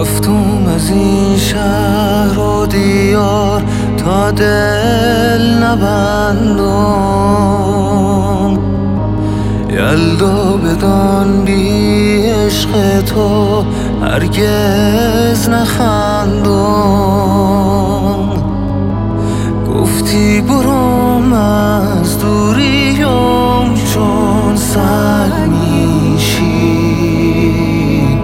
رفتم از این شهر و دیار تا دل نبندم، یلدا بدان بی عشق تو هرگز نخندم. گفتی برم از دوریم چون سگ میشی،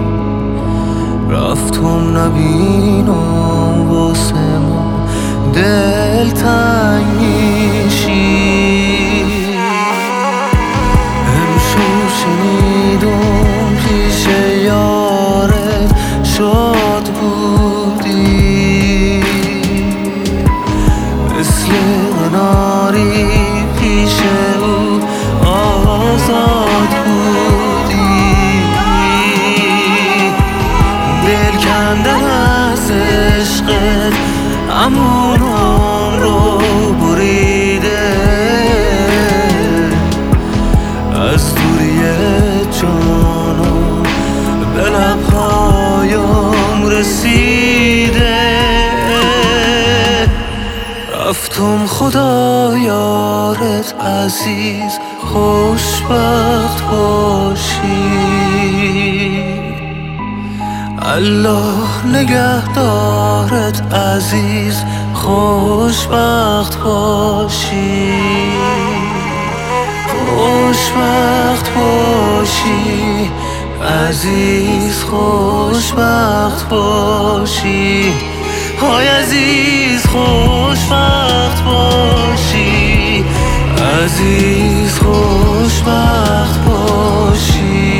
رفتم نبینم واسه ما دل تنگ میشی. امشب شنیدم پیش یارت شاد بودی، مثل قناری پیش او آزاد بودی. دل کندن از عشقت همون رو بریده، از دوری جانم به لبهایم رسیده. رفتم خدا یارت عزیز خوشبخت باشی، الله نگهدارت عزیز خوشبخت باشی، خوشبخت باشی عزیز خوشبخت باشی، های عزیز خوشبخت باشی، عزیز خوشبخت باشی.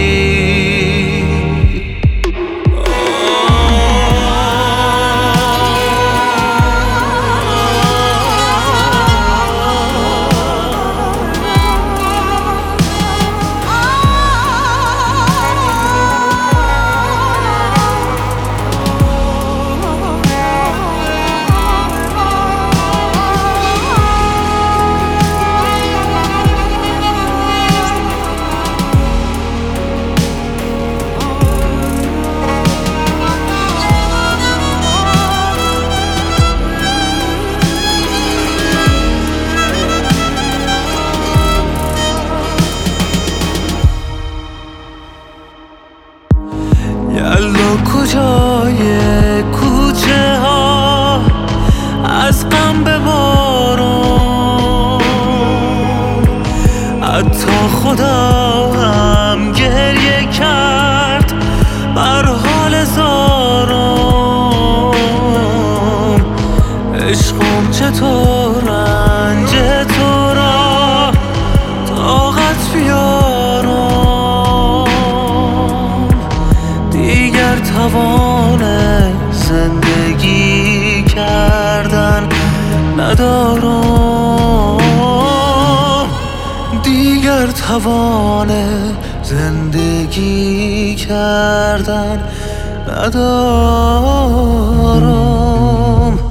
یلا کجای کوچه ها از غم ببارم، حتی خدا هم گریه کرد بر حال زارم. عشقم چطور رنج تو را طاقت بیارم، دیگر توان زندگی کردن ندارم، دیگر توان زندگی کردن ندارم.